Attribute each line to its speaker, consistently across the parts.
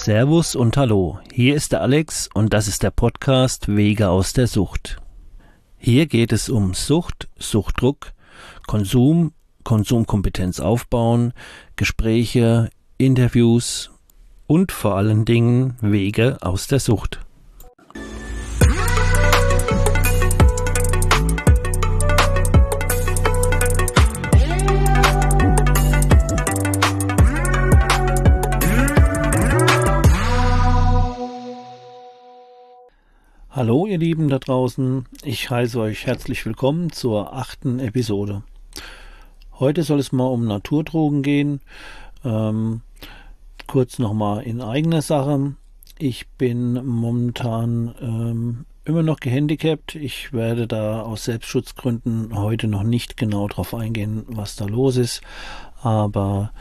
Speaker 1: Servus und Hallo, hier ist der Alex und das ist der Podcast Wege aus der Sucht. Hier geht es um Sucht, Suchtdruck, Konsum, Konsumkompetenz aufbauen, Gespräche, Interviews und vor allen Dingen Wege aus der Sucht. Hallo ihr Lieben da draußen, ich heiße euch herzlich willkommen zur 8. Episode. Heute soll es mal um Naturdrogen gehen. Kurz nochmal in eigener Sache. Ich bin momentan immer noch gehandicapt. Ich werde da aus Selbstschutzgründen heute noch nicht genau drauf eingehen, was da los ist. Aber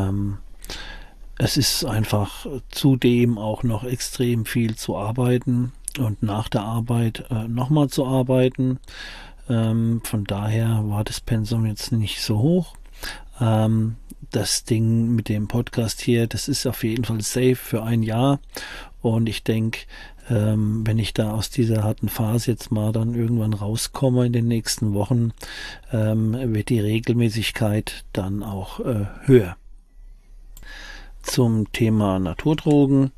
Speaker 1: es ist einfach zudem auch noch extrem viel zu arbeiten. Und nach der Arbeit nochmal zu arbeiten. Von daher war das Pensum jetzt nicht so hoch. Das Ding mit dem Podcast hier, das ist auf jeden Fall safe für ein Jahr. Und ich denke, wenn ich da aus dieser harten Phase jetzt mal dann irgendwann rauskomme in den nächsten Wochen, wird die Regelmäßigkeit dann auch höher. Zum Thema Naturdrogen.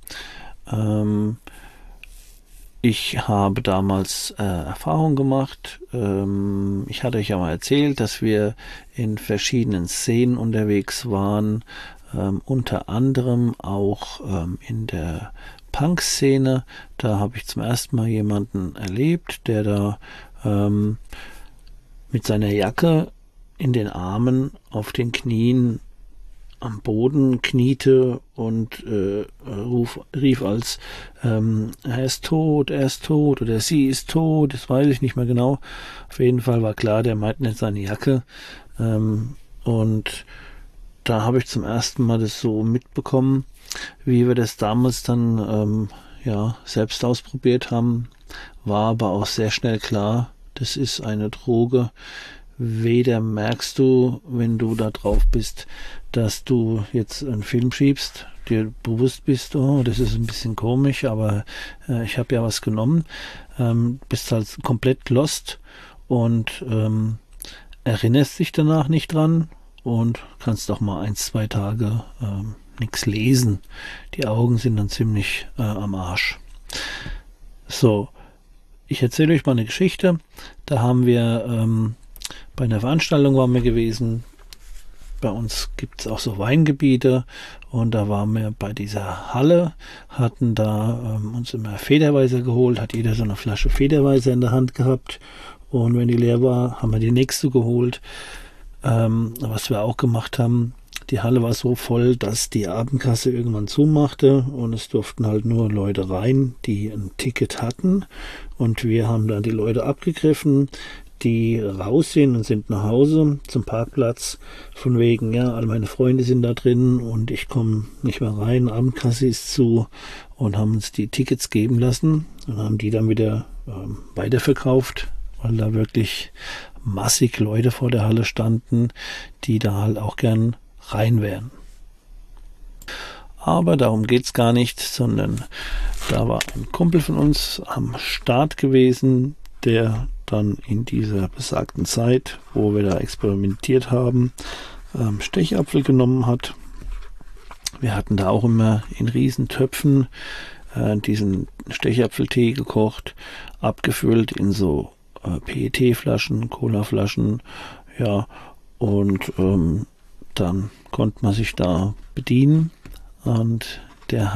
Speaker 1: Ich habe damals Erfahrung gemacht. Ich hatte euch ja mal erzählt, dass wir in verschiedenen Szenen unterwegs waren, unter anderem auch in der Punk-Szene. Da habe ich zum ersten Mal jemanden erlebt, der da mit seiner Jacke in den Armen auf den Knien am Boden kniete und rief als er ist tot oder sie ist tot, das weiß ich nicht mehr genau. Auf jeden Fall war klar, der meint nicht seine Jacke. Und da habe ich zum ersten Mal das so mitbekommen, wie wir das damals dann selbst ausprobiert haben. War aber auch sehr schnell klar, das ist eine Droge. Weder merkst du, wenn du da drauf bist, dass du jetzt einen Film schiebst, dir bewusst bist, oh, das ist ein bisschen komisch, aber ich habe ja was genommen, bist halt komplett lost und erinnerst dich danach nicht dran und kannst auch mal 1-2 Tage nichts lesen. Die Augen sind dann ziemlich am Arsch. So, ich erzähle euch mal eine Geschichte. Da haben wir bei einer Veranstaltung waren wir gewesen. Bei uns gibt es auch so Weingebiete und da waren wir bei dieser Halle, hatten da uns immer Federweißer geholt, hat jeder so eine Flasche Federweißer in der Hand gehabt und wenn die leer war, haben wir die nächste geholt. Was wir auch gemacht haben, die Halle war so voll, dass die Abendkasse irgendwann zumachte und es durften halt nur Leute rein, die ein Ticket hatten und wir haben dann die Leute abgegriffen, die raus sind und sind nach Hause zum Parkplatz, von wegen, ja, all meine Freunde sind da drin und ich komme nicht mehr rein, Abendkasse ist zu und haben uns die Tickets geben lassen und haben die dann wieder weiterverkauft, weil da wirklich massig Leute vor der Halle standen, die da halt auch gern rein wären. Aber darum geht's gar nicht, sondern da war ein Kumpel von uns am Start gewesen, der dann in dieser besagten Zeit, wo wir da experimentiert haben, Stechapfel genommen hat. Wir hatten da auch immer in Riesentöpfen diesen Stechapfeltee gekocht, abgefüllt in so PET-Flaschen, Cola-Flaschen, ja, und dann konnte man sich da bedienen und der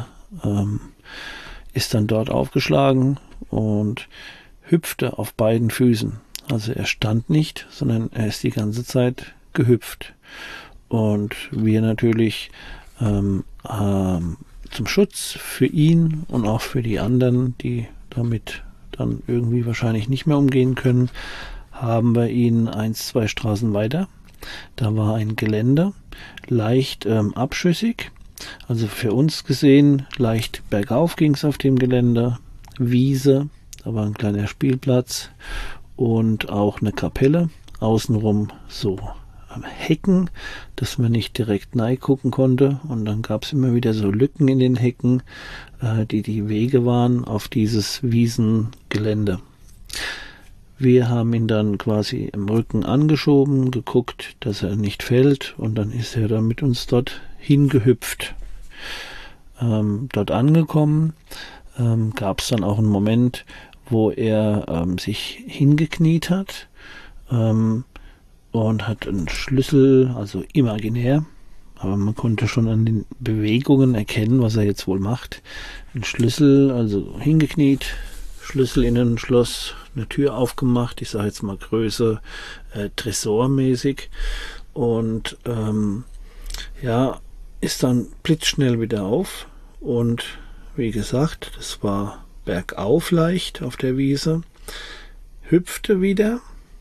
Speaker 1: ist dann dort aufgeschlagen und hüpfte auf beiden Füßen. Also er stand nicht, sondern er ist die ganze Zeit gehüpft. Und wir natürlich zum Schutz für ihn und auch für die anderen, die damit dann irgendwie wahrscheinlich nicht mehr umgehen können, haben wir ihn 1-2 Straßen weiter. Da war ein Gelände, leicht abschüssig. Also für uns gesehen, leicht bergauf ging es auf dem Gelände, Wiese, da war ein kleiner Spielplatz und auch eine Kapelle, außenrum so Hecken, dass man nicht direkt rein gucken konnte. Und dann gab es immer wieder so Lücken in den Hecken, die Wege waren auf dieses Wiesengelände. Wir haben ihn dann quasi im Rücken angeschoben, geguckt, dass er nicht fällt, und dann ist er dann mit uns dort hingehüpft. Dort angekommen, gab es dann auch einen Moment, wo er sich hingekniet hat und hat einen Schlüssel, also imaginär, aber man konnte schon an den Bewegungen erkennen, was er jetzt wohl macht. Ein Schlüssel, also hingekniet, Schlüssel in ein Schloss, eine Tür aufgemacht, ich sage jetzt mal Größe tresormäßig, und ist dann blitzschnell wieder auf, und wie gesagt, das war bergauf leicht auf der Wiese, hüpfte wieder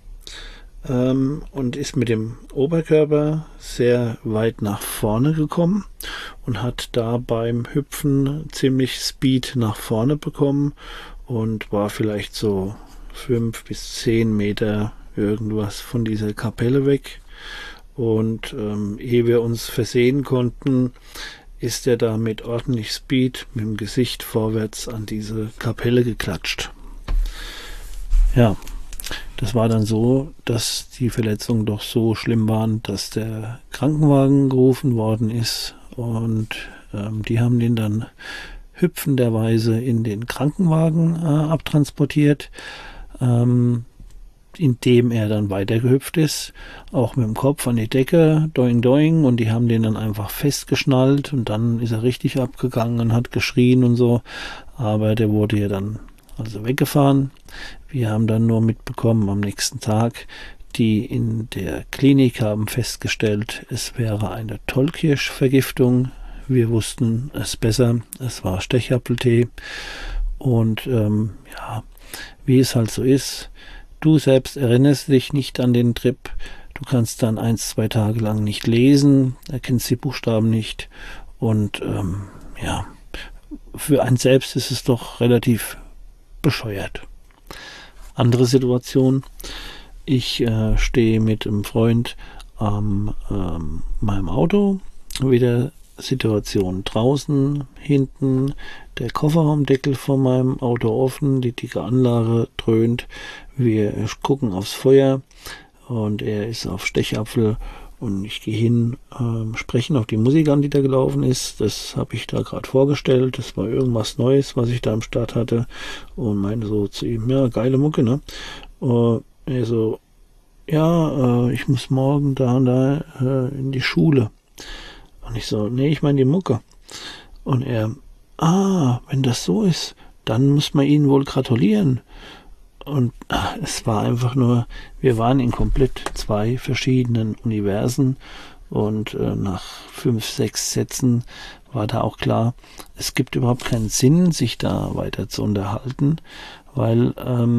Speaker 1: und ist mit dem Oberkörper sehr weit nach vorne gekommen und hat da beim Hüpfen ziemlich Speed nach vorne bekommen und war vielleicht so 5 bis 10 Meter irgendwas von dieser Kapelle weg. Und ehe wir uns versehen konnten, ist er da mit ordentlich Speed mit dem Gesicht vorwärts an diese Kapelle geklatscht. Ja, das war dann so, dass die Verletzungen doch so schlimm waren, dass der Krankenwagen gerufen worden ist, und die haben den dann hüpfenderweise in den Krankenwagen abtransportiert, indem er dann weitergehüpft ist, auch mit dem Kopf an die Decke, doing doing, und die haben den dann einfach festgeschnallt, und dann ist er richtig abgegangen und hat geschrien und so, aber der wurde ja dann also weggefahren. Wir haben dann nur mitbekommen am nächsten Tag, die in der Klinik haben festgestellt, es wäre eine Tollkirschvergiftung. Wir wussten es besser, es war Stechapfeltee, und wie es halt so ist, du selbst erinnerst dich nicht an den Trip, du kannst dann 1-2 Tage lang nicht lesen, erkennst die Buchstaben nicht, und für einen selbst ist es doch relativ bescheuert. Andere Situation, ich stehe mit einem Freund an meinem Auto, wieder Situation draußen, hinten der Kofferraumdeckel von meinem Auto offen, die dicke Anlage dröhnt, wir gucken aufs Feuer und er ist auf Stechapfel, und ich gehe hin, sprechen auf die Musik an, die da gelaufen ist. Das habe ich da gerade vorgestellt, das war irgendwas Neues, was ich da am Start hatte, und meinte so zu ihm, ja, geile Mucke, ne? Er so, ja, ich muss morgen da und da in die Schule. Und ich so, nee, ich meine die Mucke. Und er, wenn das so ist, dann muss man ihnen wohl gratulieren. Und es war einfach nur, wir waren in komplett 2 verschiedenen Universen, und nach 5, 6 Sätzen war da auch klar, es gibt überhaupt keinen Sinn, sich da weiter zu unterhalten, weil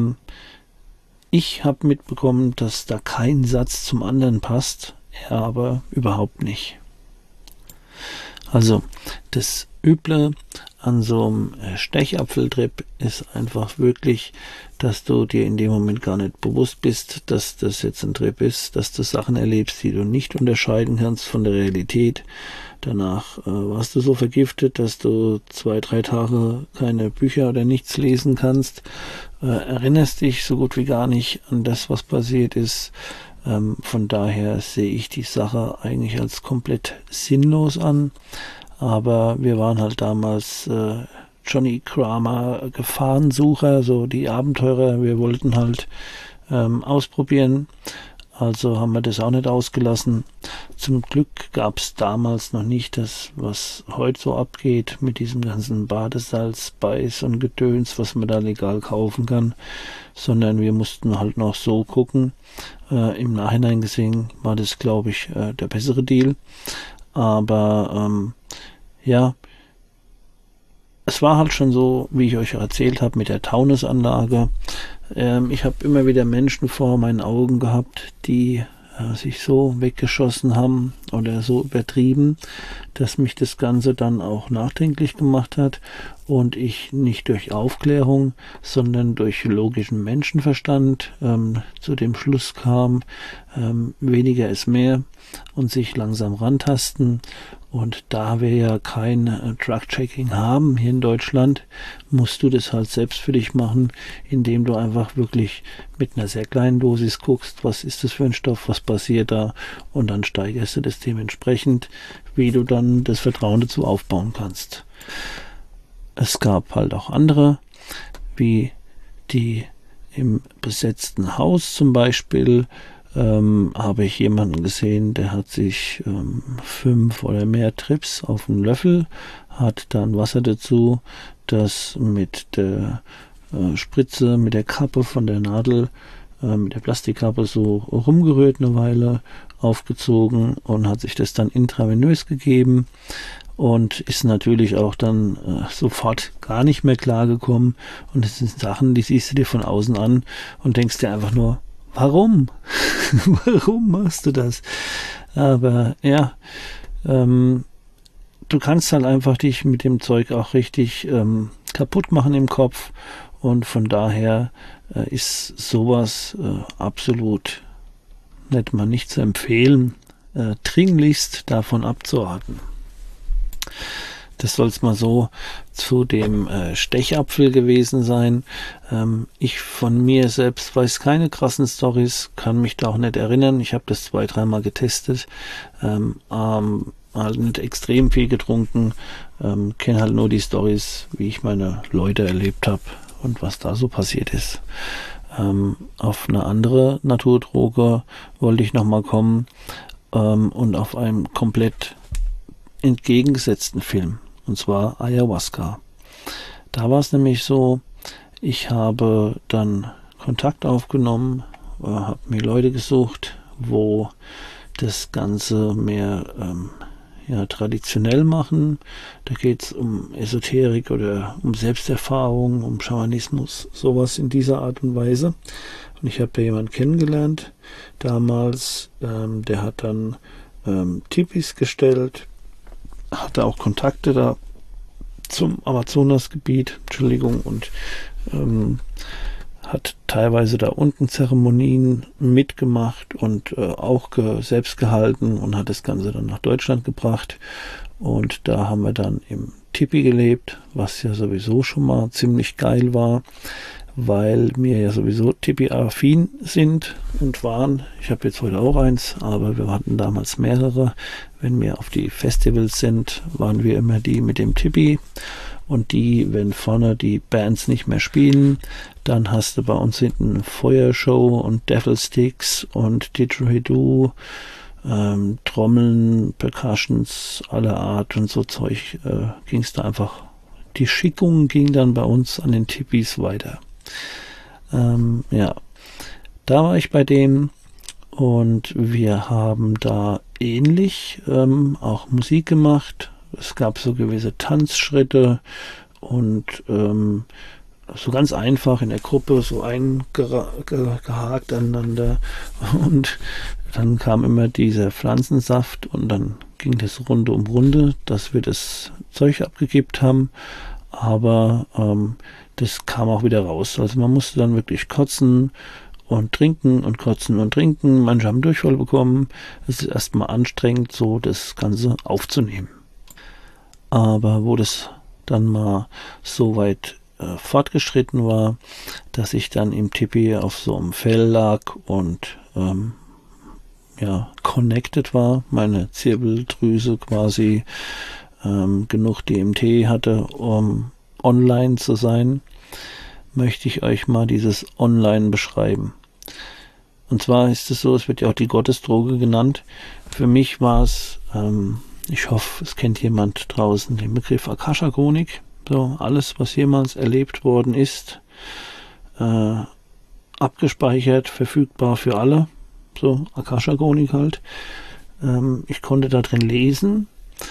Speaker 1: ich habe mitbekommen, dass da kein Satz zum anderen passt, er aber überhaupt nicht. Also das Üble an so einem Stechapfeltrip ist einfach wirklich, dass du dir in dem Moment gar nicht bewusst bist, dass das jetzt ein Trip ist, dass du Sachen erlebst, die du nicht unterscheiden kannst von der Realität. Danach warst du so vergiftet, dass du 2, 3 Tage keine Bücher oder nichts lesen kannst, erinnerst dich so gut wie gar nicht an das, was passiert ist. Von daher sehe ich die Sache eigentlich als komplett sinnlos an. Aber wir waren halt damals Johnny Kramer Gefahrensucher, so die Abenteurer. Wir wollten halt ausprobieren. Also haben wir das auch nicht ausgelassen. Zum Glück gab es damals noch nicht das, was heute so abgeht mit diesem ganzen Badesalz, Beiß und Gedöns, was man da legal kaufen kann, sondern wir mussten halt noch so gucken. Im Nachhinein gesehen war das, glaube ich, der bessere Deal. Aber es war halt schon so, wie ich euch erzählt habe, mit der Taunusanlage. Ich habe immer wieder Menschen vor meinen Augen gehabt, die sich so weggeschossen haben oder so übertrieben, dass mich das Ganze dann auch nachdenklich gemacht hat und ich nicht durch Aufklärung, sondern durch logischen Menschenverstand zu dem Schluss kam, weniger ist mehr und sich langsam rantasten. Und da wir ja kein Drug-Checking haben hier in Deutschland, musst du das halt selbst für dich machen, indem du einfach wirklich mit einer sehr kleinen Dosis guckst, was ist das für ein Stoff, was passiert da, und dann steigerst du das dementsprechend, wie du dann das Vertrauen dazu aufbauen kannst. Es gab halt auch andere, wie die im besetzten Haus zum Beispiel, habe ich jemanden gesehen, der hat sich 5 oder mehr Trips auf einen Löffel, hat dann Wasser dazu, das mit der Spritze, mit der Kappe von der Nadel, mit der Plastikkappe so rumgerührt eine Weile, aufgezogen und hat sich das dann intravenös gegeben und ist natürlich auch dann sofort gar nicht mehr klargekommen. Und das sind Sachen, die siehst du dir von außen an und denkst dir einfach nur, warum? Warum machst du das? Aber ja, du kannst halt einfach dich mit dem Zeug auch richtig kaputt machen im Kopf, und von daher ist sowas absolut nicht zu empfehlen, dringlichst davon abzuraten. Das soll es mal so zu dem Stechapfel gewesen sein. Ich von mir selbst weiß keine krassen Storys, kann mich da auch nicht erinnern. Ich habe das 2-3 Mal getestet, halt nicht extrem viel getrunken, kenne halt nur die Storys, wie ich meine Leute erlebt habe und was da so passiert ist. Auf eine andere Naturdroge wollte ich nochmal kommen, und auf einem komplett entgegengesetzten Film, und zwar Ayahuasca. Da war es nämlich so, ich habe dann Kontakt aufgenommen, habe mir Leute gesucht, wo das Ganze mehr traditionell machen. Da geht es um Esoterik oder um Selbsterfahrung, um Schamanismus, sowas in dieser Art und Weise. Und ich habe da jemanden kennengelernt damals, der hat dann Tipis gestellt, hatte auch Kontakte da zum Amazonasgebiet, und hat teilweise da unten Zeremonien mitgemacht und auch selbst gehalten und hat das Ganze dann nach Deutschland gebracht. Und da haben wir dann im Tipi gelebt, was ja sowieso schon mal ziemlich geil war, weil wir ja sowieso Tipi-affin sind und waren. Ich habe jetzt heute auch eins, aber wir hatten damals mehrere. Wenn wir auf die Festivals sind, waren wir immer die mit dem Tipi. Und die, wenn vorne die Bands nicht mehr spielen, dann hast du bei uns hinten eine Feuershow und Devil-Sticks und Didgeridoo, Trommeln, Percussions aller Art und so Zeug, ging es da einfach. Die Schickung ging dann bei uns an den Tipis weiter. Da war ich bei dem, und wir haben da ähnlich auch Musik gemacht. Es gab so gewisse Tanzschritte und so ganz einfach in der Gruppe so eingehakt aneinander, und dann kam immer dieser Pflanzensaft und dann ging das Runde um Runde, dass wir das Zeug abgekippt haben, aber das kam auch wieder raus. Also man musste dann wirklich kotzen und trinken und kotzen und trinken. Manche haben Durchfall bekommen. Es ist erstmal anstrengend, so das Ganze aufzunehmen. Aber wo das dann mal so weit fortgeschritten war, dass ich dann im Tipi auf so einem Fell lag und connected war, meine Zirbeldrüse quasi genug DMT hatte, um online zu sein, möchte ich euch mal dieses Online beschreiben. Und zwar ist es so, es wird ja auch die Gottesdroge genannt. Für mich war es, ich hoffe, es kennt jemand draußen den Begriff Akasha-Chronik. So, alles, was jemals erlebt worden ist, abgespeichert, verfügbar für alle. So, Akasha-Chronik halt. Ich konnte da drin lesen,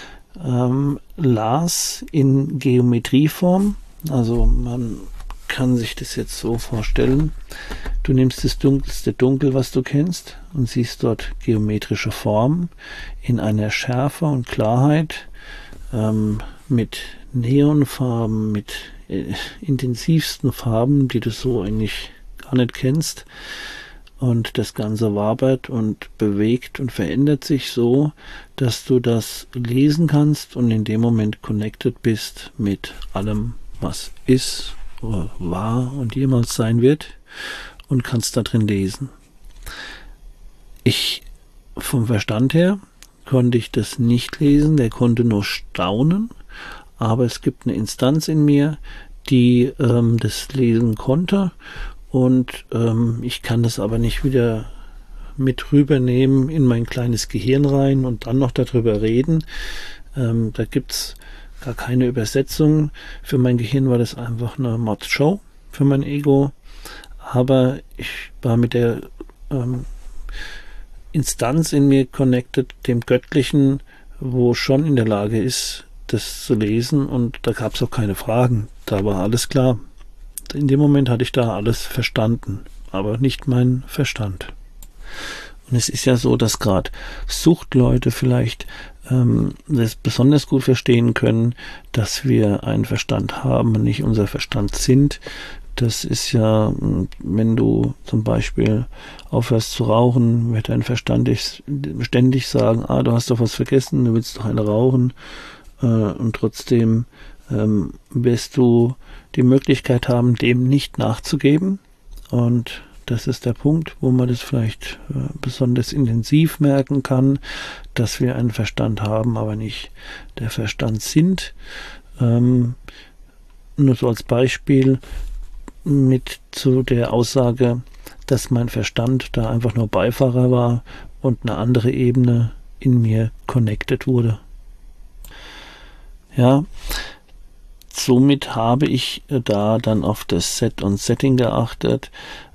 Speaker 1: las in Geometrieform. Also man kann sich das jetzt so vorstellen. Du nimmst das dunkelste Dunkel, was du kennst, und siehst dort geometrische Formen in einer Schärfe und Klarheit, mit Neonfarben, mit intensivsten Farben, die du so eigentlich gar nicht kennst. Und das Ganze wabert und bewegt und verändert sich so, dass du das lesen kannst und in dem Moment connected bist mit allem, was ist oder war und jemals sein wird, und kannst da drin lesen. Vom Verstand her konnte ich das nicht lesen, der konnte nur staunen, aber es gibt eine Instanz in mir, die das lesen konnte, und ich kann das aber nicht wieder mit rübernehmen in mein kleines Gehirn rein und dann noch darüber reden. Da gibt's gar keine Übersetzung. Für mein Gehirn war das einfach eine Mordshow, für mein Ego. Aber ich war mit der Instanz in mir connected, dem Göttlichen, wo schon in der Lage ist, das zu lesen, und da gab es auch keine Fragen. Da war alles klar. In dem Moment hatte ich da alles verstanden, aber nicht mein Verstand. Und es ist ja so, dass gerade Suchtleute vielleicht das besonders gut verstehen können, dass wir einen Verstand haben und nicht unser Verstand sind. Das ist ja, wenn du zum Beispiel aufhörst zu rauchen, wird dein Verstand ständig sagen, du hast doch was vergessen, du willst doch eine rauchen, und trotzdem wirst du die Möglichkeit haben, dem nicht nachzugeben. Und das ist der Punkt, wo man das vielleicht besonders intensiv merken kann, dass wir einen Verstand haben, aber nicht der Verstand sind. Nur so als Beispiel mit zu der Aussage, dass mein Verstand da einfach nur Beifahrer war und eine andere Ebene in mir connected wurde. Ja, somit habe ich da dann auf das Set und Setting geachtet.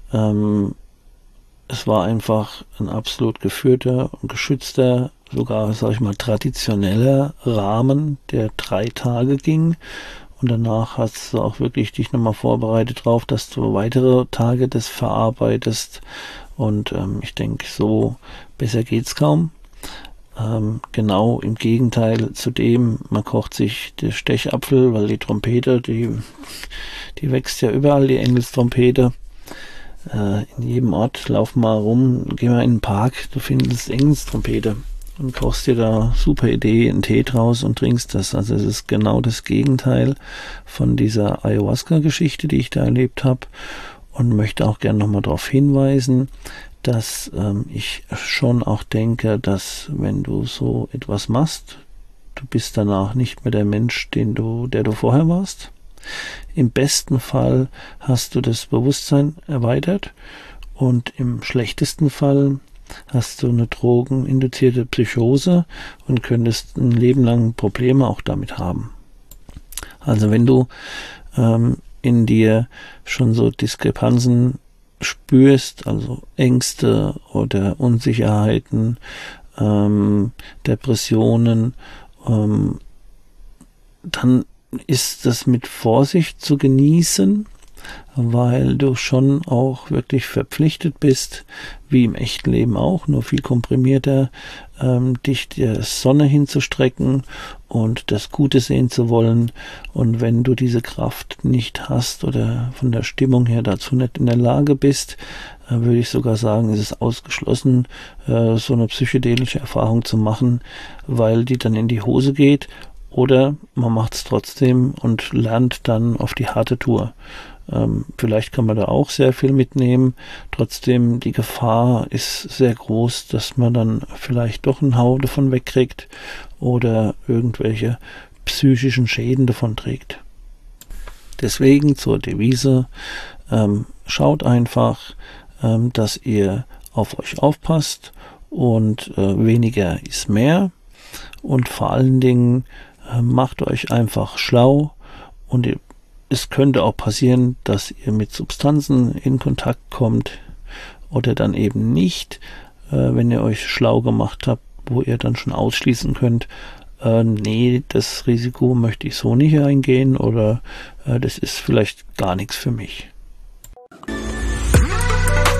Speaker 1: Es war einfach ein absolut geführter und geschützter, sogar, sag ich mal, traditioneller Rahmen, der 3 Tage ging. Und danach hast du auch wirklich dich nochmal vorbereitet drauf, dass du weitere Tage das verarbeitest. Und ich denke, so besser geht's kaum. Genau im Gegenteil zu dem, man kocht sich den Stechapfel, weil die Trompete, die wächst ja überall, die Engelstrompete. In jedem Ort, lauf mal rum, geh mal in den Park, du findest Engelstrompete und kochst dir da, super Idee, einen Tee draus und trinkst das. Also es ist genau das Gegenteil von dieser Ayahuasca-Geschichte, die ich da erlebt habe, und möchte auch gerne nochmal darauf hinweisen, dass ich schon auch denke, dass wenn du so etwas machst, du bist danach nicht mehr der Mensch, der du vorher warst. Im besten Fall hast du das Bewusstsein erweitert, und im schlechtesten Fall hast du eine drogeninduzierte Psychose und könntest ein Leben lang Probleme auch damit haben. Also wenn du in dir schon so Diskrepanzen spürst, also Ängste oder Unsicherheiten, Depressionen, dann ist das mit Vorsicht zu genießen, weil du schon auch wirklich verpflichtet bist, wie im echten Leben auch, nur viel komprimierter, dich der Sonne hinzustrecken und das Gute sehen zu wollen. Und wenn du diese Kraft nicht hast oder von der Stimmung her dazu nicht in der Lage bist, würde ich sogar sagen, ist es ausgeschlossen, so eine psychedelische Erfahrung zu machen, weil die dann in die Hose geht, oder man macht es trotzdem und lernt dann auf die harte Tour. Vielleicht kann man da auch sehr viel mitnehmen. Trotzdem, die Gefahr ist sehr groß, dass man dann vielleicht doch einen Hau davon wegkriegt oder irgendwelche psychischen Schäden davon trägt. Deswegen zur Devise, schaut einfach, dass ihr auf euch aufpasst, und weniger ist mehr, und vor allen Dingen macht euch einfach schlau, und es könnte auch passieren, dass ihr mit Substanzen in Kontakt kommt oder dann eben nicht, wenn ihr euch schlau gemacht habt, wo ihr dann schon ausschließen könnt, nee, das Risiko möchte ich so nicht eingehen, oder das ist vielleicht gar nichts für mich.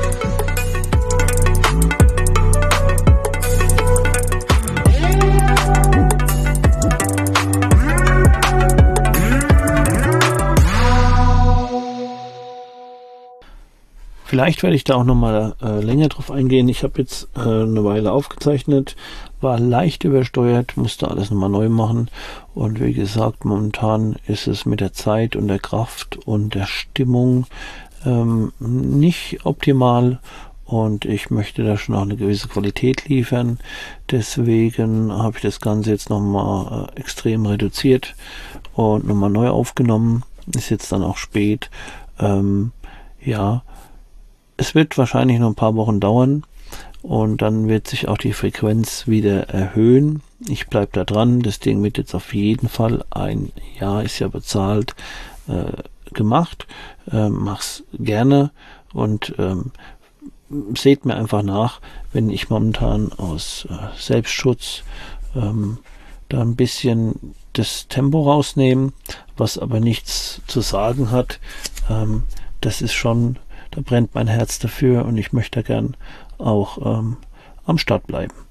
Speaker 1: Vielleicht werde ich da auch nochmal länger drauf eingehen. Ich habe jetzt eine Weile aufgezeichnet, war leicht übersteuert, musste alles nochmal neu machen. Und wie gesagt, momentan ist es mit der Zeit und der Kraft und der Stimmung nicht optimal. Und ich möchte da schon auch eine gewisse Qualität liefern. Deswegen habe ich das Ganze jetzt nochmal extrem reduziert und nochmal neu aufgenommen. Ist jetzt dann auch spät. Ja, es wird wahrscheinlich noch ein paar Wochen dauern und dann wird sich auch die Frequenz wieder erhöhen. Ich bleibe da dran. Das Ding wird jetzt auf jeden Fall, ein Jahr ist ja bezahlt, gemacht. Mach's gerne und seht mir einfach nach, wenn ich momentan aus Selbstschutz da ein bisschen das Tempo rausnehme, was aber nichts zu sagen hat. Das ist schon, da brennt mein Herz dafür und ich möchte gern auch am Start bleiben.